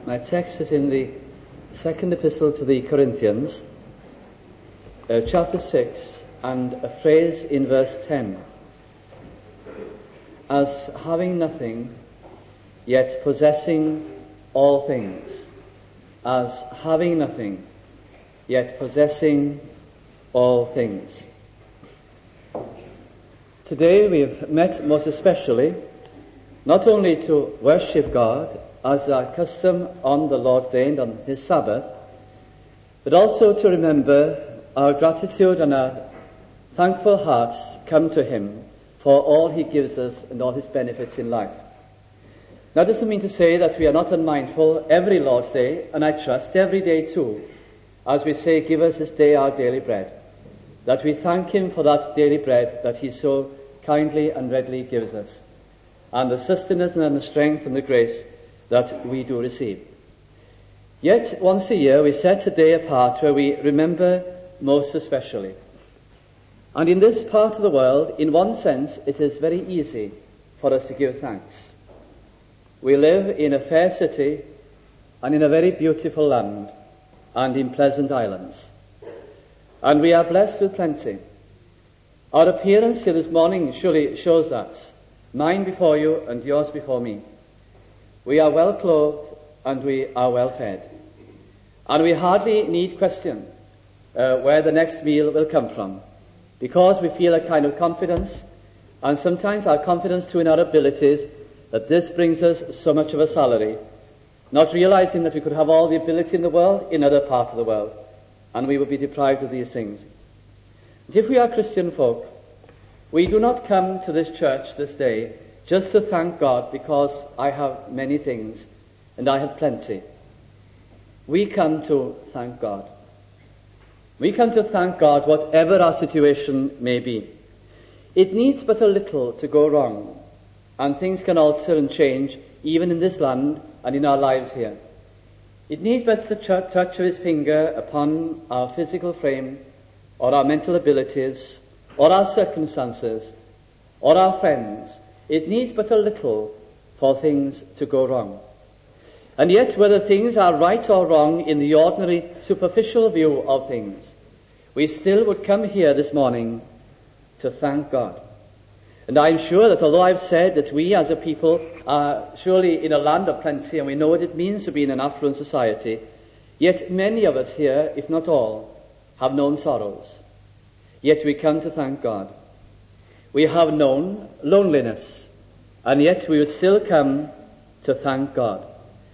My text is in the second epistle to the Corinthians, chapter 6, and a phrase in verse 10. As having nothing, yet possessing all things. As having nothing, yet possessing all things. Today we have met most especially not only to worship God as our custom on the Lord's Day and on His Sabbath, but also to remember our gratitude and our thankful hearts come to Him for all He gives us and all His benefits in life. That doesn't mean to say that we are not unmindful every Lord's Day, and I trust every day too, as we say, give us this day our daily bread, that we thank Him for that daily bread that He so kindly and readily gives us, and the sustenance and the strength and the grace that we do receive. Yet once a year we set a day apart where we remember most especially. And in this part of the world, in one sense, it is very easy for us to give thanks. We live in a fair city and in a very beautiful land and in pleasant islands. And we are blessed with plenty. Our appearance here this morning surely shows that. Mine before you and yours before me. We are well clothed and we are well fed. And we hardly need question where the next meal will come from, because we feel a kind of confidence, and sometimes our confidence too in our abilities, that this brings us so much of a salary, not realizing that we could have all the ability in the world in other parts of the world, and we would be deprived of these things. And if we are Christian folk, we do not come to this church this day just to thank God because I have many things and I have plenty. We come to thank God. We come to thank God whatever our situation may be. It needs but a little to go wrong, and things can alter and change even in this land and in our lives here. It needs but the touch of His finger upon our physical frame, or our mental abilities, or our circumstances, or our friends. It needs but a little for things to go wrong. And yet, whether things are right or wrong in the ordinary superficial view of things, we still would come here this morning to thank God. And I'm sure that although I've said that we as a people are surely in a land of plenty and we know what it means to be in an affluent society, yet many of us here, if not all, have known sorrows. Yet we come to thank God. We have known loneliness, and yet we would still come to thank God.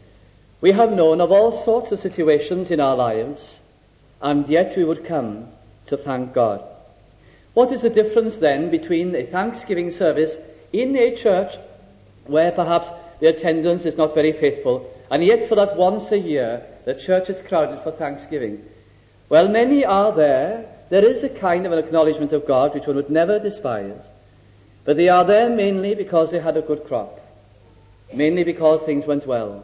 We have known of all sorts of situations in our lives, and yet we would come to thank God. What is the difference then between a thanksgiving service in a church where perhaps the attendance is not very faithful, and yet for that once a year the church is crowded for thanksgiving? Well, many are there. There is a kind of an acknowledgement of God which one would never despise. But they are there mainly because they had a good crop. Mainly because things went well.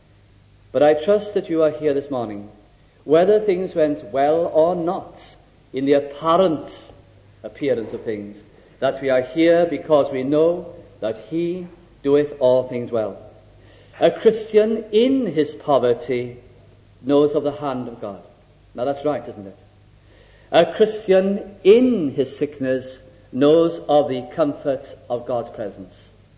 But I trust that you are here this morning, whether things went well or not, in the apparent appearance of things, that we are here because we know that He doeth all things well. A Christian in his poverty knows of the hand of God. Now that's right, isn't it? A Christian in his sickness knows of the comfort of God's presence.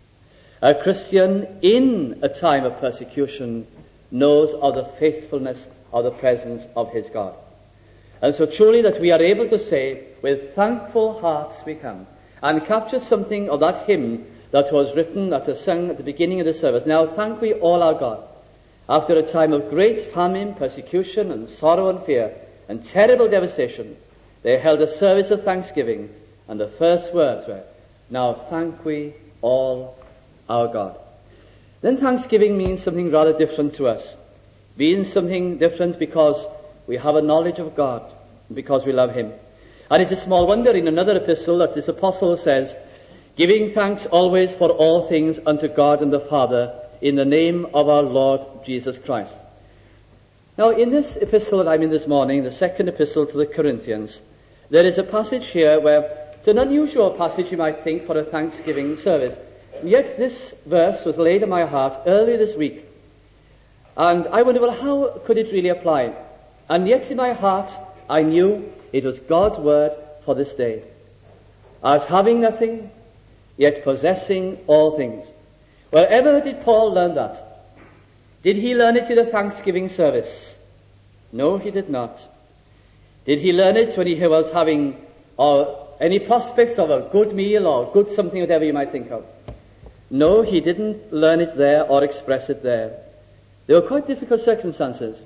A Christian in a time of persecution knows of the faithfulness of the presence of his God. And so truly that we are able to say, with thankful hearts we come, and capture something of that hymn that was written, that was sung at the beginning of the service. Now thank we all our God. After a time of great famine, persecution, and sorrow and fear, and terrible devastation, they held a service of thanksgiving, and the first words were, now thank we all our God. Then thanksgiving means something rather different to us. Means something different because we have a knowledge of God, and because we love Him. And it's a small wonder in another epistle that this apostle says, giving thanks always for all things unto God and the Father, in the name of our Lord Jesus Christ. Now, in this epistle that I'm in this morning, the second epistle to the Corinthians, there is a passage here where it's an unusual passage, you might think, for a Thanksgiving service. And yet this verse was laid on my heart early this week. And I wondered, well, how could it really apply? And yet in my heart, I knew it was God's word for this day. As having nothing, yet possessing all things. Wherever did Paul learn that? Did he learn it in a Thanksgiving service? No, he did not. Did he learn it when he was having any prospects of a good meal or good something, whatever you might think of? No, he didn't learn it there or express it there. They were quite difficult circumstances.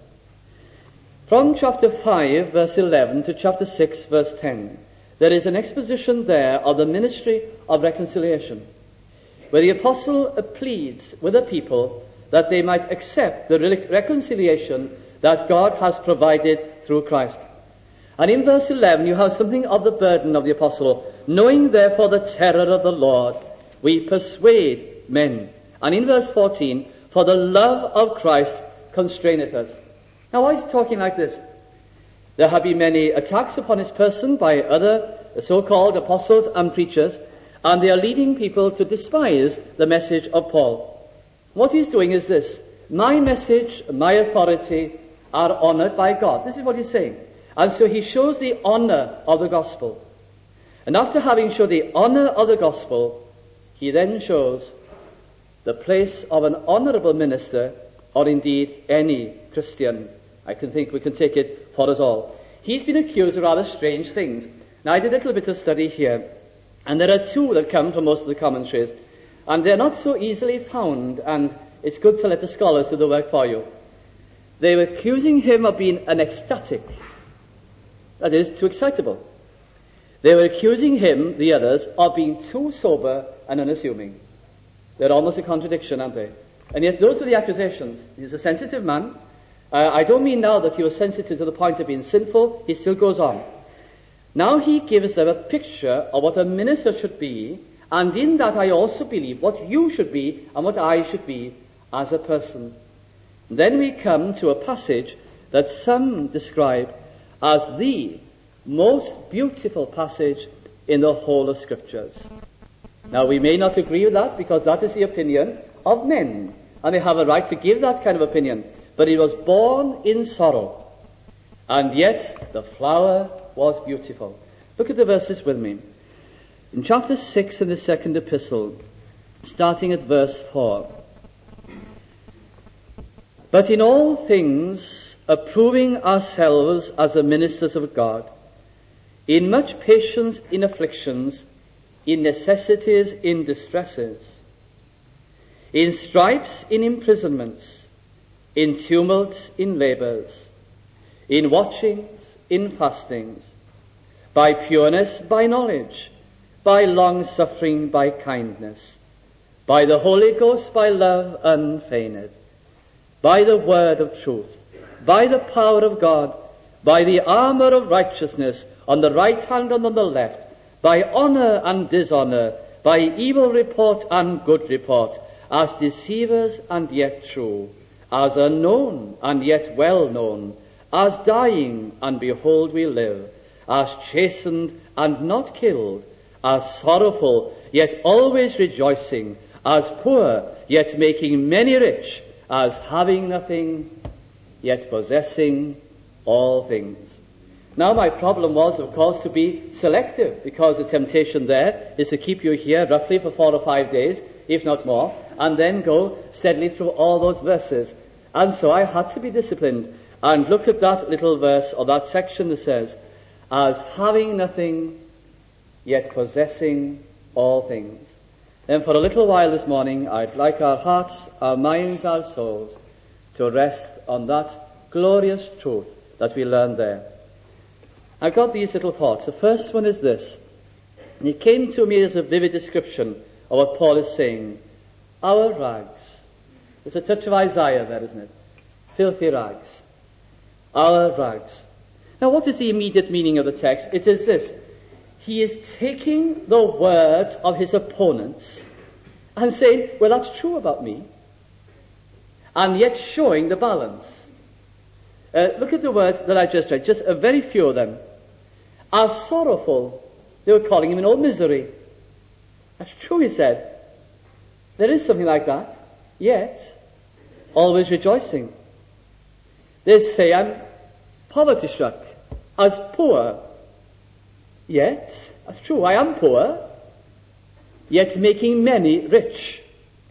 From chapter 5, verse 11 to chapter 6, verse 10, there is an exposition there of the ministry of reconciliation, where the apostle pleads with the people that they might accept the reconciliation that God has provided through Christ. And in verse 11 you have something of the burden of the apostle. Knowing therefore the terror of the Lord, we persuade men. And in verse 14, for the love of Christ constraineth us. Now why is he talking like this? There have been many attacks upon his person by other so-called apostles and preachers, and they are leading people to despise the message of Paul. What he's doing is this: my message, my authority are honored by God. This is what he's saying. And so he shows the honor of the gospel. And after having shown the honor of the gospel, he then shows the place of an honorable minister, or indeed any Christian. I think we can take it for us all. He's been accused of rather strange things. Now I did a little bit of study here, and there are two that come from most of the commentaries, and they're not so easily found, and it's good to let the scholars do the work for you. They were accusing him of being an ecstatic, that is, too excitable. They were accusing him, the others, of being too sober and unassuming. They're almost a contradiction, aren't they? And yet those were the accusations. He's a sensitive man. I don't mean now that he was sensitive to the point of being sinful. He still goes on. Now he gives them a picture of what a minister should be, and in that I also believe what you should be and what I should be as a person. Then we come to a passage that some describe as the most beautiful passage in the whole of Scriptures. Now we may not agree with that, because that is the opinion of men, and they have a right to give that kind of opinion. But it was born in sorrow, and yet the flower was beautiful. Look at the verses with me. In chapter 6 in the second epistle, starting at verse 4. But in all things, approving ourselves as the ministers of God, in much patience in afflictions, in necessities, in distresses, in stripes, in imprisonments, in tumults, in labors, in watchings, in fastings, by pureness, by knowledge, by long-suffering, by kindness, by the Holy Ghost, by love unfeigned, by the word of truth, by the power of God, by the armor of righteousness, on the right hand and on the left, by honor and dishonor, by evil report and good report, as deceivers and yet true, as unknown and yet well known, as dying and behold we live, as chastened and not killed, as sorrowful yet always rejoicing, as poor yet making many rich, as having nothing yet possessing all things. Now my problem was, of course, to be selective, because the temptation there is to keep you here roughly for 4 or 5 days, if not more, and then go steadily through all those verses. And so I had to be disciplined and look at that little verse, or that section that says, as having nothing, yet possessing all things. Then for a little while this morning, I'd like our hearts, our minds, our souls to rest on that glorious truth that we learned there. I've got these little thoughts. The first one is this. And it came to me as a vivid description of what Paul is saying. Our rags. There's a touch of Isaiah there, isn't it? Filthy rags. Our rags. Now what is the immediate meaning of the text? It is this. He is taking the words of his opponents and saying, well, that's true about me, and yet showing the balance. Look at the words that I just read, just a very few of them. As sorrowful, they were calling him in all misery. That's true, he said. There is something like that. Yet, always rejoicing. They say I'm poverty-struck, as poor. Yet, that's true, I am poor, yet making many rich.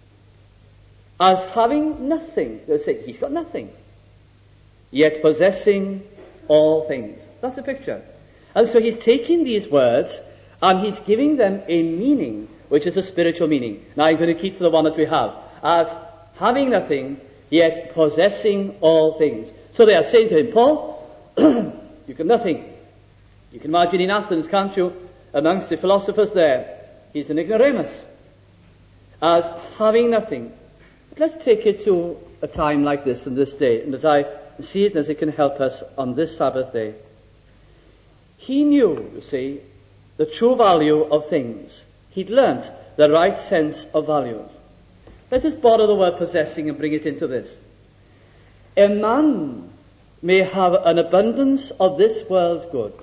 As having nothing, they say, he's got nothing, yet possessing all things. That's a picture. And so he's taking these words and he's giving them a meaning, which is a spiritual meaning. Now I'm going to keep to the one that we have. As having nothing, yet possessing all things. So they are saying to him, Paul, you got nothing. You can imagine in Athens, can't you, amongst the philosophers there, he's an ignoramus. As having nothing. But let's take it to a time like this and this day, and as I see it as it can help us on this Sabbath day. He knew, you see, the true value of things. He'd learnt the right sense of values. Let us borrow the word possessing and bring it into this. A man may have an abundance of this world's goods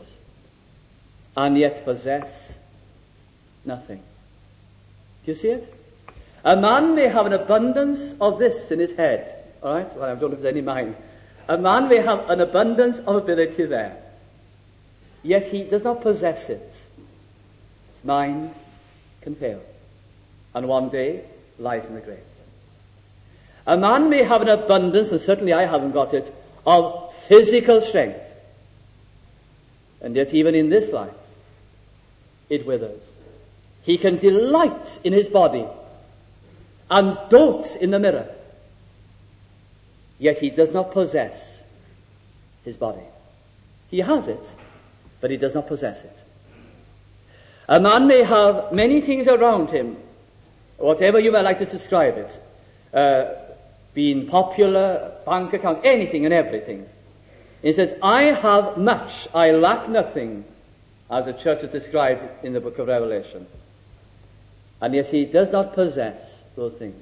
and yet possess nothing. Do you see it? A man may have an abundance of this in his head. All right? Well, I don't know if there's any mind. A man may have an abundance of ability there, yet he does not possess it. His mind can fail, and one day lies in the grave. A man may have an abundance, and certainly I haven't got it, of physical strength, and yet even in this life, it withers. He can delight in his body and dote in the mirror, yet he does not possess his body. He has it, but he does not possess it. A man may have many things around him, whatever you might like to describe it, being popular, bank account, anything and everything. He says, I have much, I lack nothing, as the church is described in the book of Revelation. And yet he does not possess those things.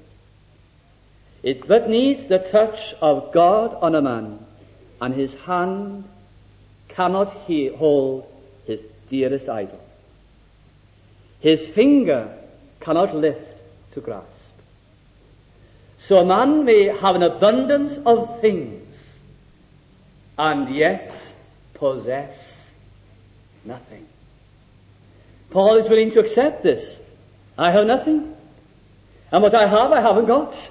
It but needs the touch of God on a man, and his hand cannot hold his dearest idol. His finger cannot lift to grasp. So a man may have an abundance of things and yet possess nothing. Paul is willing to accept this. I have nothing. And what I have, I haven't got.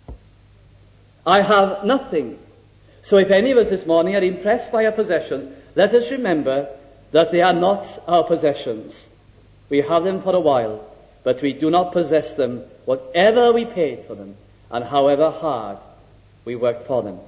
I have nothing. So if any of us this morning are impressed by our possessions, let us remember that they are not our possessions. We have them for a while, but we do not possess them whatever we paid for them and however hard we worked for them.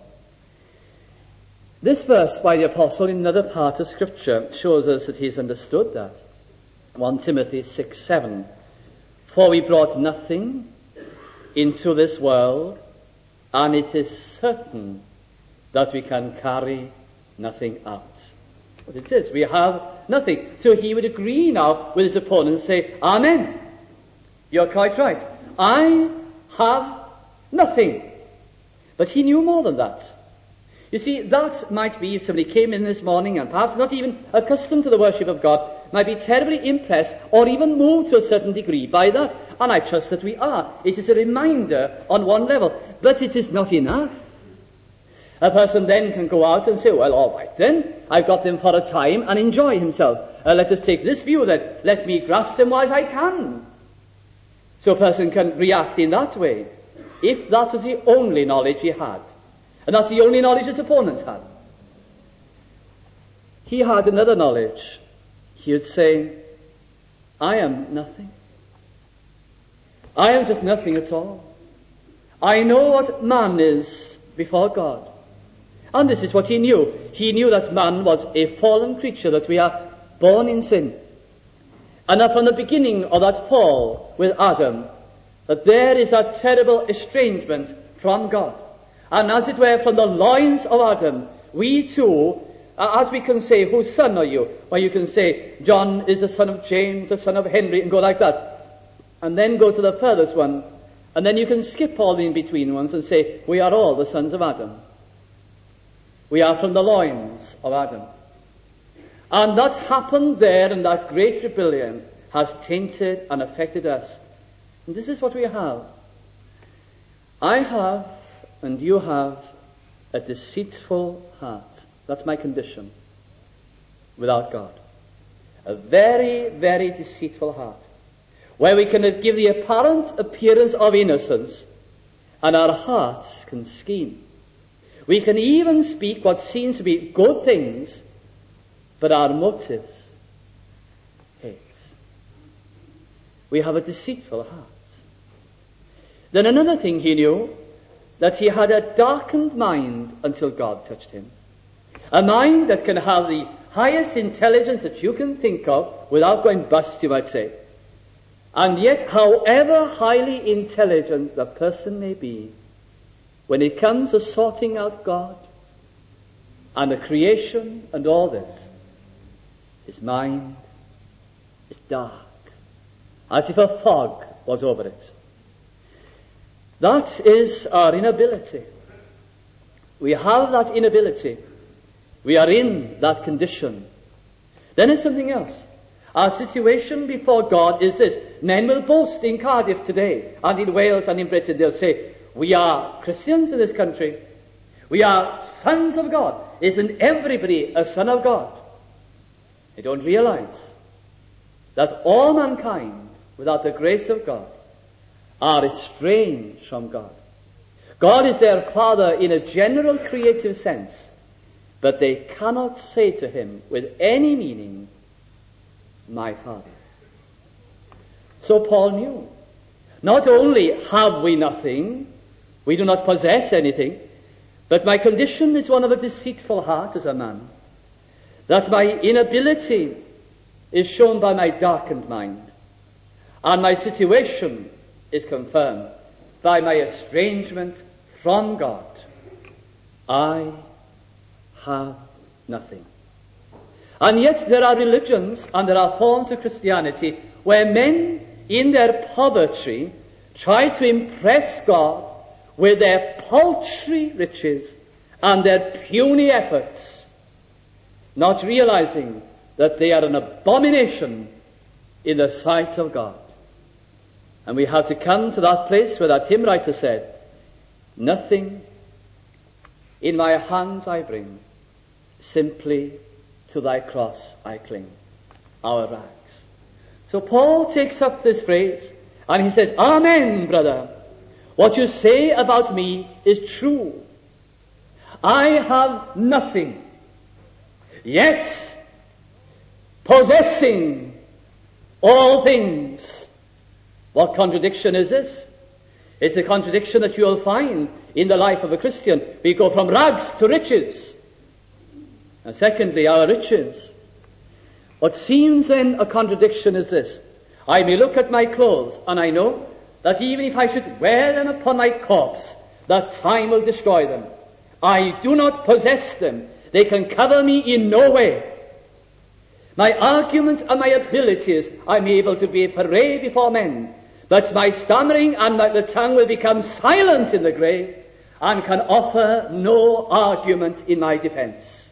This verse by the apostle in another part of Scripture shows us that he's understood that. 1 Timothy 6:7. For we brought nothing into this world, and it is certain that we can carry nothing out. But it is, we have nothing. So he would agree now with his opponent and say, Amen. You're quite right. I have nothing. But he knew more than that. You see, that might be if somebody came in this morning and perhaps not even accustomed to the worship of God, might be terribly impressed or even moved to a certain degree by that. And I trust that we are. It is a reminder on one level. But it is not enough. A person then can go out and say, well, all right then, I've got them for a time and enjoy himself. Let us take this view then. Let me grasp them while I can. So a person can react in that way, if that was the only knowledge he had. And that's the only knowledge his opponents had. He had another knowledge. He would say, I am nothing. I am just nothing at all. I know what man is before God. And this is what he knew. He knew that man was a fallen creature, that we are born in sin. And that from the beginning of that fall with Adam, that there is a terrible estrangement from God. And as it were, from the loins of Adam, we too, as we can say, whose son are you? Well, you can say, John is the son of James, the son of Henry, and go like that. And then go to the furthest one. And then you can skip all the in-between ones and say, we are all the sons of Adam. We are from the loins of Adam. And that happened there, and that great rebellion has tainted and affected us. And this is what we have. I have, and you have, a deceitful heart. That's my condition without God. A very, very deceitful heart, where we can give the apparent appearance of innocence, and our hearts can scheme. We can even speak what seems to be good things, but our motives hate. We have a deceitful heart. Then another thing he knew, that he had a darkened mind until God touched him. A mind that can have the highest intelligence that you can think of without going bust, you might say. And yet, however highly intelligent the person may be, when it comes to sorting out God and the creation and all this, his mind is dark, as if a fog was over it. That is our inability. We have that inability. We are in that condition. Then there's something else. Our situation before God is this. Men will boast in Cardiff today, and in Wales and in Britain. They'll say, we are Christians in this country. We are sons of God. Isn't everybody a son of God? They don't realize that all mankind, without the grace of God, are estranged from God. God is their Father in a general creative sense, but they cannot say to him with any meaning, my Father. So Paul knew, not only have we nothing, we do not possess anything, but my condition is one of a deceitful heart as a man, that my inability is shown by my darkened mind, and my situation is confirmed by my estrangement from God. I have nothing. And yet there are religions and there are forms of Christianity where men in their poverty try to impress God with their paltry riches and their puny efforts, not realizing that they are an abomination in the sight of God. And we have to come to that place where that hymn writer said, nothing in my hands I bring, simply to thy cross I cling. Our rags. So Paul takes up this phrase and he says, amen, brother. What you say about me is true. I have nothing, yet possessing all things. What contradiction is this? It's a contradiction that you'll find in the life of a Christian. We go from rags to riches. And secondly, our riches. What seems then a contradiction is this. I may look at my clothes and I know that even if I should wear them upon my corpse, that time will destroy them. I do not possess them. They can cover me in no way. My argument and my abilities, I'm able to be a parade before men, but my stammering and the tongue will become silent in the grave and can offer no argument in my defense.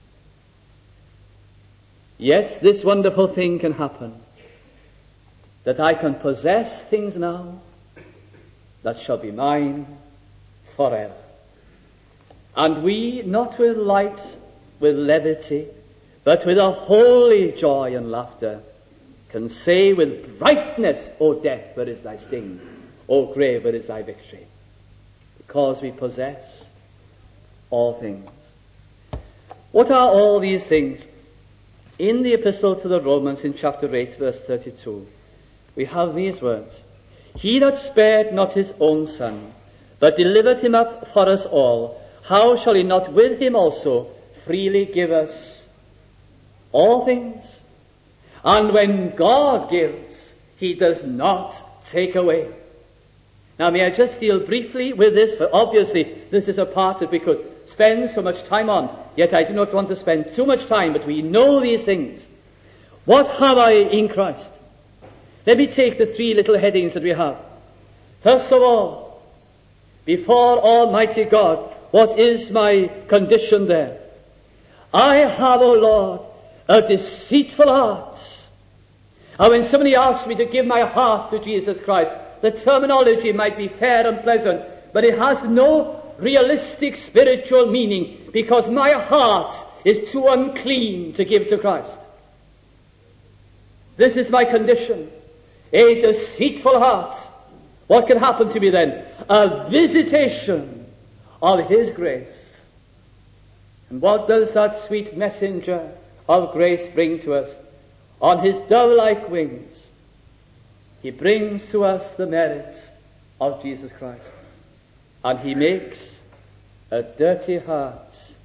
Yet this wonderful thing can happen, that I can possess things now that shall be mine forever. And we, not with light, with levity, but with a holy joy and laughter, can say with brightness, O death, where is thy sting? O grave, where is thy victory? Because we possess all things. What are all these things? In the epistle to the Romans in chapter 8, verse 32, we have these words. He that spared not his own son, but delivered him up for us all, how shall he not with him also freely give us all things? And when God gives, he does not take away. Now may I just deal briefly with this, for obviously this is a part that we could spend so much time on, yet I do not want to spend too much time, but we know these things. What have I in Christ? Let me take the three little headings that we have. First of all, before Almighty God, what is my condition there? I have, O Lord, a deceitful heart. And when somebody asks me to give my heart to Jesus Christ, the terminology might be fair and pleasant, but it has no realistic spiritual meaning because my heart is too unclean to give to Christ. This is my condition. A deceitful heart. What can happen to me then? A visitation of His grace. And what does that sweet messenger of grace bring to us? On his dove-like wings, he brings to us the merits of Jesus Christ. And he makes a dirty heart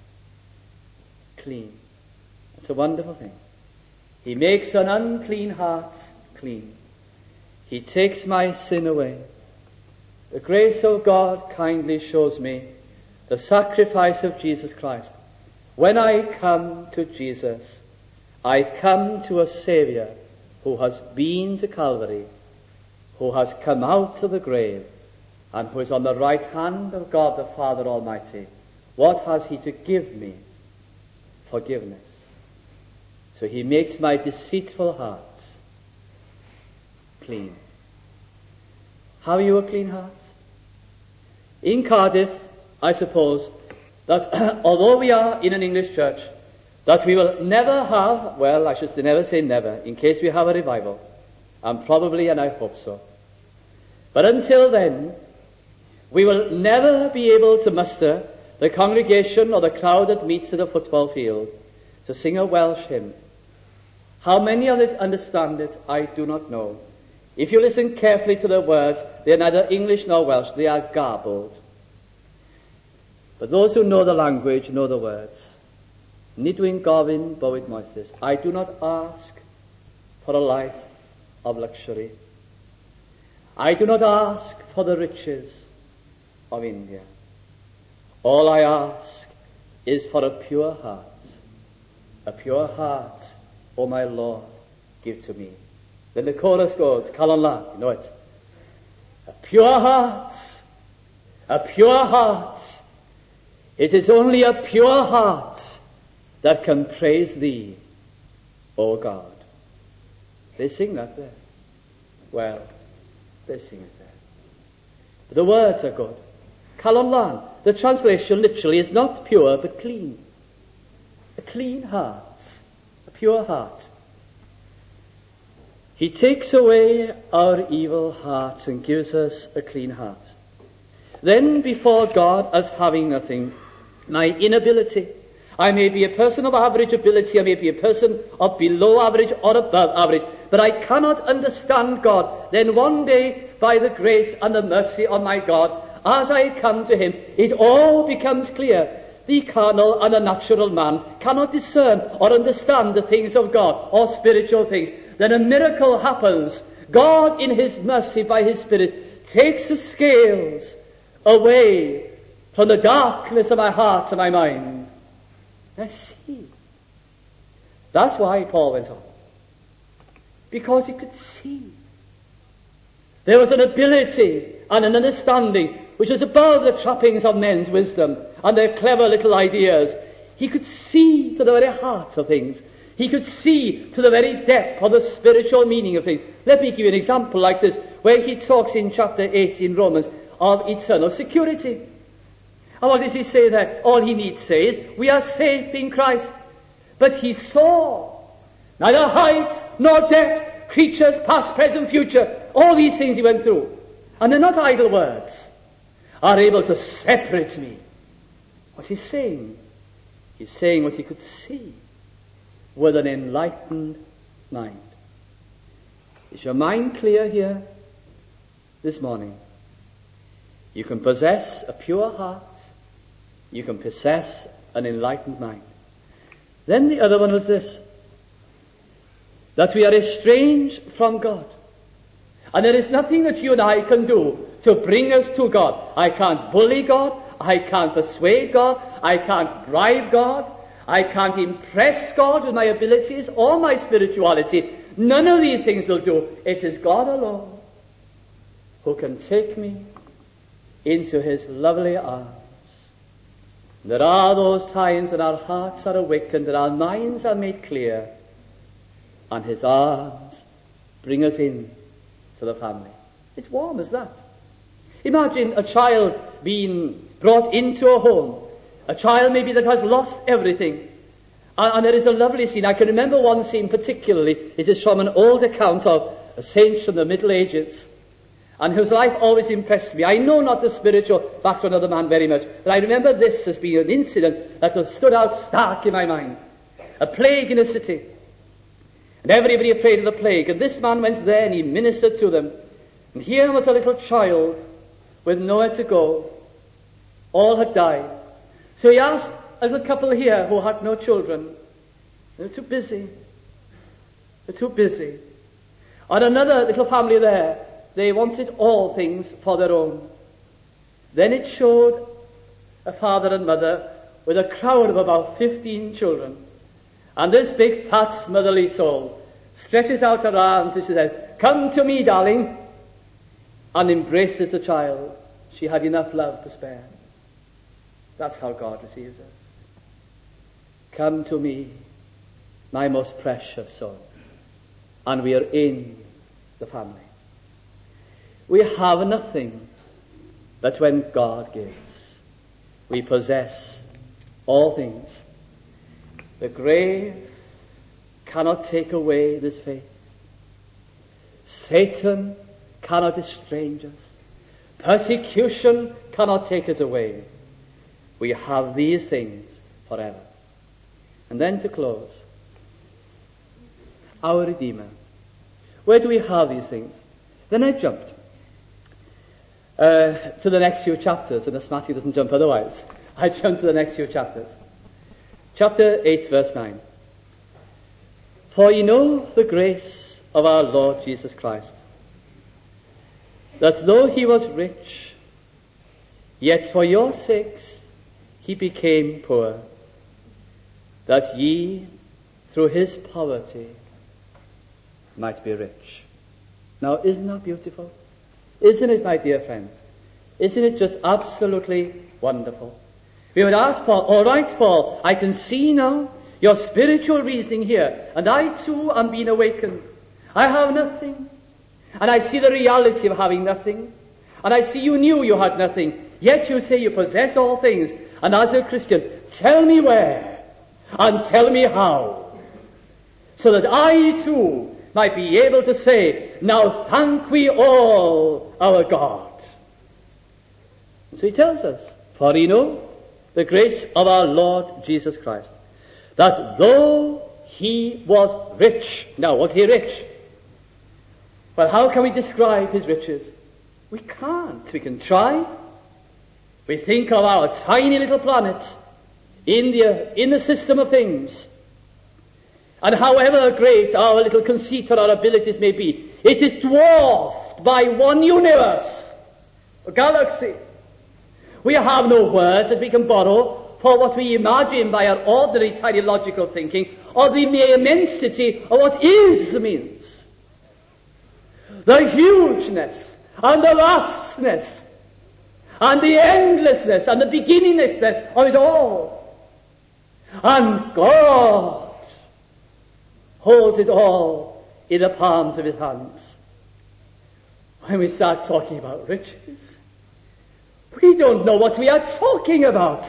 clean. It's a wonderful thing. He makes an unclean heart clean. He takes my sin away. The grace of God kindly shows me the sacrifice of Jesus Christ. When I come to Jesus, I come to a Savior who has been to Calvary, who has come out of the grave, and who is on the right hand of God the Father Almighty. What has He to give me? Forgiveness. So He makes my deceitful hearts clean. Have you a clean heart? In Cardiff, I suppose that although we are in an English church, that we will never have, well, I should say never say never, in case we have a revival, and probably, and I hope so. But until then, we will never be able to muster the congregation or the crowd that meets at a football field to sing a Welsh hymn. How many of us understand it, I do not know. If you listen carefully to the words, they are neither English nor Welsh, they are garbled. But those who know the language know the words. Nidwyn Gofyn bywyd moethus. I do not ask for a life of luxury. I do not ask for the riches of India. All I ask is for a pure heart. A pure heart, O my Lord, give to me. Then the chorus goes, Calon La, you know it. A pure heart, a pure heart. It is only a pure heart that can praise Thee, O God. They sing that there. Well, they sing it there. But the words are good. Calon Lan, the translation literally is not pure but clean. A clean heart, a pure heart. He takes away our evil hearts and gives us a clean heart. Then before God as having nothing, my inability. I may be a person of average ability, I may be a person of below average or above average, but I cannot understand God. Then one day, by the grace and the mercy of my God, as I come to Him, it all becomes clear. The carnal and the natural man cannot discern or understand the things of God or spiritual things. Then a miracle happens. God, in His mercy, by His Spirit, takes the scales away from the darkness of my heart and my mind. I see. That's why Paul went on. Because he could see. There was an ability and an understanding which was above the trappings of men's wisdom and their clever little ideas. He could see to the very heart of things. He could see to the very depth of the spiritual meaning of things. Let me give you an example like this, where he talks in chapter 8 in Romans of eternal security. And what does he say there? All he needs say is, we are safe in Christ. But he saw neither height nor depth, creatures past, present, future. All these things he went through. And they're not idle words. Are able to separate me. What's he saying? He's saying what he could see with an enlightened mind. Is your mind clear here this morning? You can possess a pure heart. You can possess an enlightened mind. Then the other one was this, that we are estranged from God. And there is nothing that you and I can do to bring us to God. I can't bully God. I can't persuade God. I can't bribe God. I can't impress God with my abilities or my spirituality. None of these things will do. It is God alone who can take me into His lovely arms. There are those times when our hearts are awakened and our minds are made clear, and His arms bring us in to the family. It's warm as that. Imagine a child being brought into a home, a child maybe that has lost everything. And there is a lovely scene. I can remember one scene particularly. It is from an old account of a saint from the Middle Ages, and whose life always impressed me. I know not the spiritual background of the man very much, but I remember this as being an incident that has stood out stark in my mind. A plague in a city, and everybody afraid of the plague. And this man went there and he ministered to them. And here was a little child with nowhere to go. All had died. So he asked a little couple here who had no children. They're too busy. They're too busy. And another little family there, they wanted all things for their own. Then it showed a father and mother with a crowd of about 15 children. And this big, fat, motherly soul stretches out her arms and she says, "Come to me, darling," and embraces the child. She had enough love to spare. That's how God receives us. Come to me, my most precious son. And we are in the family. We have nothing, but when God gives, we possess all things. The grave cannot take away this faith. Satan cannot estrange us. Persecution cannot take us away. We have these things forever. And then to close, our Redeemer. Where do we have these things? Then I jumped to the next few chapters, and as Matthew doesn't jump otherwise, I jumped to the next few chapters. Chapter 8, verse 9. For you know the grace of our Lord Jesus Christ, that though he was rich, yet for your sakes he became poor, that ye through his poverty might be rich. Now, isn't that beautiful? Isn't it, my dear friends? Isn't it just absolutely wonderful? We would ask Paul, all right, Paul, I can see now your spiritual reasoning here, and I too am being awakened. I have nothing, and I see the reality of having nothing, and I see you knew you had nothing, yet you say you possess all things, and as a Christian, tell me where, and tell me how, so that I too might be able to say, now thank we all our God. And so he tells us, for you know the grace of our Lord Jesus Christ, that though he was rich. Now, was he rich? Well, how can we describe his riches? We can't. We can try. We think of our tiny little planet in the system of things. And however great our little conceit or our abilities may be, it is dwarfed by one universe, a galaxy. We have no words that we can borrow for what we imagine by our ordinary tiny logical thinking, or the mere immensity of what is means. The hugeness and the vastness and the endlessness and the beginninglessness of it all. And God holds it all in the palms of his hands. When we start talking about riches, we don't know what we are talking about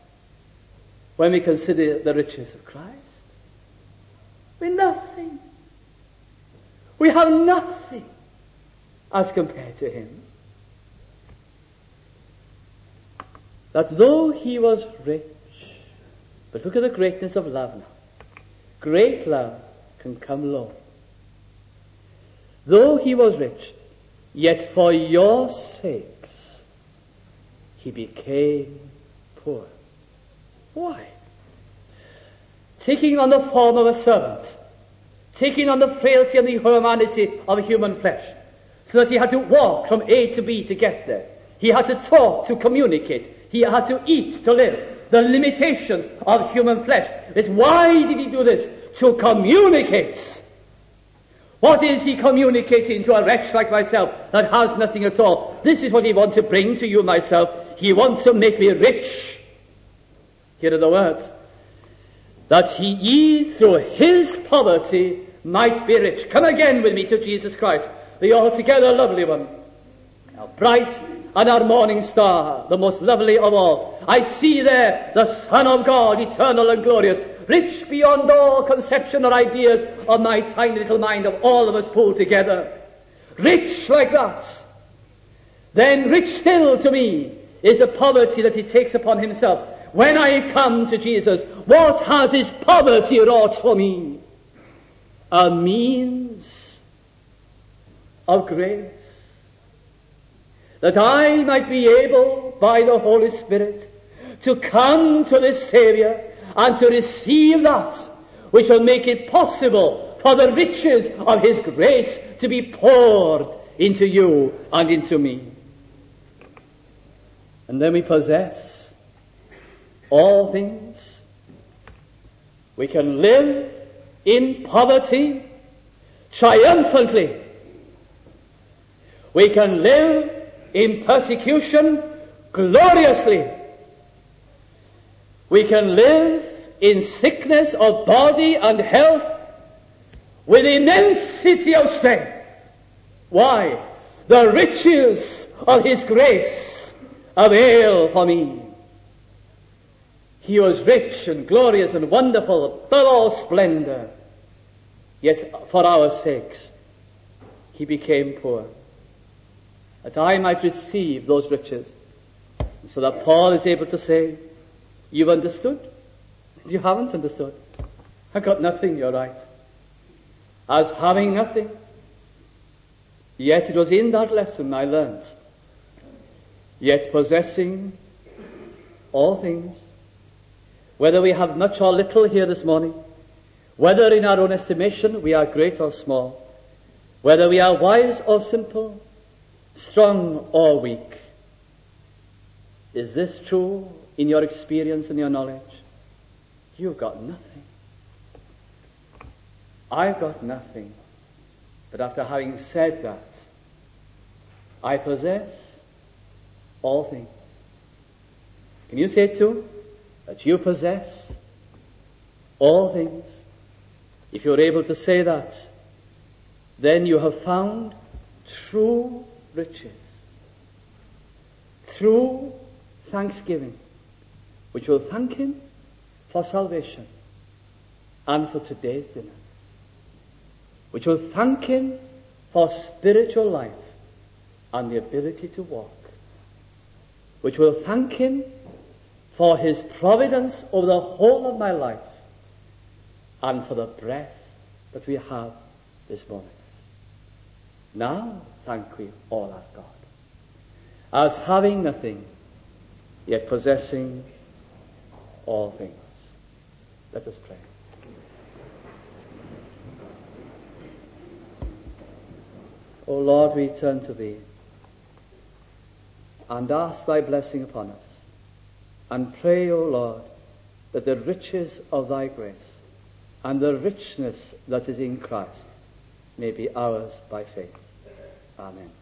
when we consider the riches of Christ. We're nothing. We have nothing as compared to him. That though he was rich, but look at the greatness of love now. Great love can come low. Though he was rich, yet for your sakes he became poor. Why? Taking on the form of a servant, taking on the frailty and the humanity of human flesh, so that he had to walk from A to B to get there. He had to talk to communicate. He had to eat to live. The limitations of human flesh. It's why did he do this? To communicate. What is he communicating to a wretch like myself that has nothing at all? This is what he wants to bring to you and myself. He wants to make me rich. Here are the words. That ye through his poverty might be rich. Come again with me to Jesus Christ, the altogether lovely one. How bright and our morning star, the most lovely of all. I see there the Son of God, eternal and glorious, rich beyond all conception or ideas of my tiny little mind, of all of us pulled together. Rich like that. Then rich still to me is the poverty that he takes upon himself. When I come to Jesus, what has his poverty wrought for me? A means of grace. That I might be able, by the Holy Spirit, to come to this Saviour and to receive that which will make it possible for the riches of his grace to be poured into you and into me. And then we possess all things. We can live in poverty triumphantly. We can live in persecution gloriously. We can live in sickness of body and health with immensity of strength. Why? The riches of his grace avail for me. He was rich and glorious and wonderful, full of all splendor. Yet for our sakes, he became poor, that I might receive those riches. So that Paul is able to say, you've understood? You haven't understood. I've got nothing, you're right. As having nothing. Yet it was in that lesson I learned. Yet possessing all things, whether we have much or little here this morning, whether in our own estimation we are great or small, whether we are wise or simple, strong or weak. Is this true in your experience and your knowledge? You've got nothing. I've got nothing. But after having said that, I possess all things. Can you say too that you possess all things? If you're able to say that, then you have found true riches, true thanksgiving, which will thank him for salvation and for today's dinner, which will thank him for spiritual life and the ability to walk, which will thank him for his providence over the whole of my life and for the breath that we have this moment. Now thank we all our God, as having nothing, yet possessing all things. Let us pray. O Lord, we turn to thee and ask thy blessing upon us, and pray, O Lord, that the riches of thy grace and the richness that is in Christ may be ours by faith. Amen.